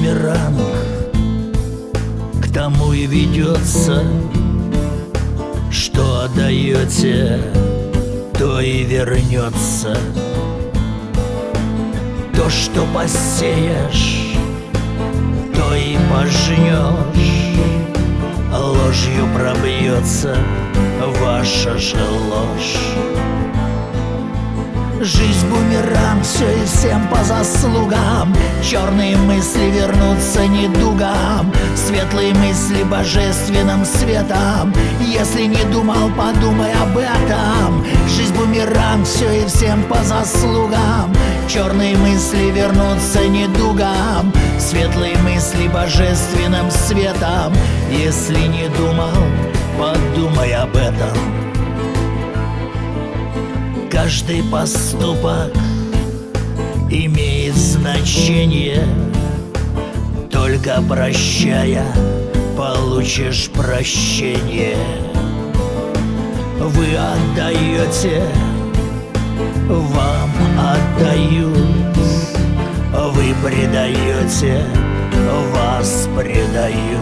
бумеранг к тому и ведется, что отдаете, то и вернется. То, что посеешь, то и пожнешь. Ложью пробьется ваша же ложь. Жизнь бумеранг, все и всем по заслугам. Черные мысли вернутся недугам, светлые мысли божественным светом. Если не думал, подумай об этом. Жизнь бумеранг, все и всем по заслугам. Черные мысли вернутся недугам, светлые мысли божественным светом. Если не думал, подумай об этом. Каждый поступок имеет значение. Только прощая, получишь прощение. Вы отдаете, вам отдают. Вы предаете, вас предают.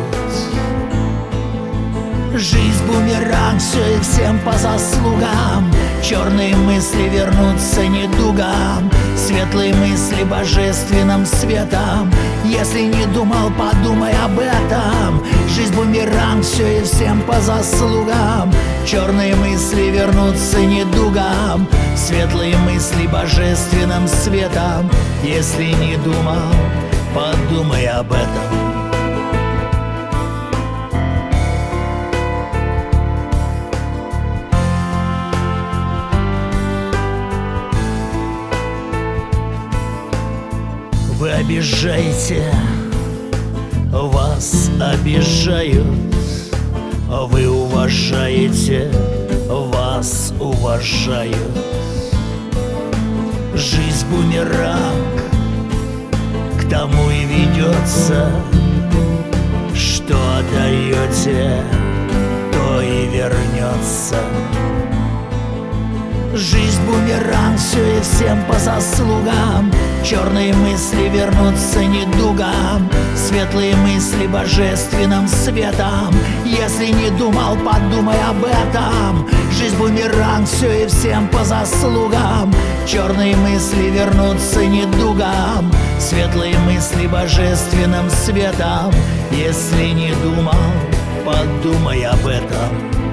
Жизнь бумеранг, все и всем по заслугам. Черные мысли вернутся недугам, светлые мысли божественным светом. Если не думал, подумай об этом. Жизнь бумеранг, все и всем по заслугам. Черные мысли вернутся недугам, светлые мысли божественным светом. Если не думал, подумай об этом. Вы обижаете, вас обижают. Вы уважаете, вас уважают. Жизнь бумеранг к тому и ведется, что отдаете, то и вернется. Жизнь бумеранг, все и всем по заслугам. Черные мысли вернутся недугам, светлые мысли божественным светом. Если не думал, подумай об этом. Жизнь бумеранг, все и всем по заслугам. Черные мысли вернутся недугам, светлые мысли божественным светом. Если не думал, подумай об этом.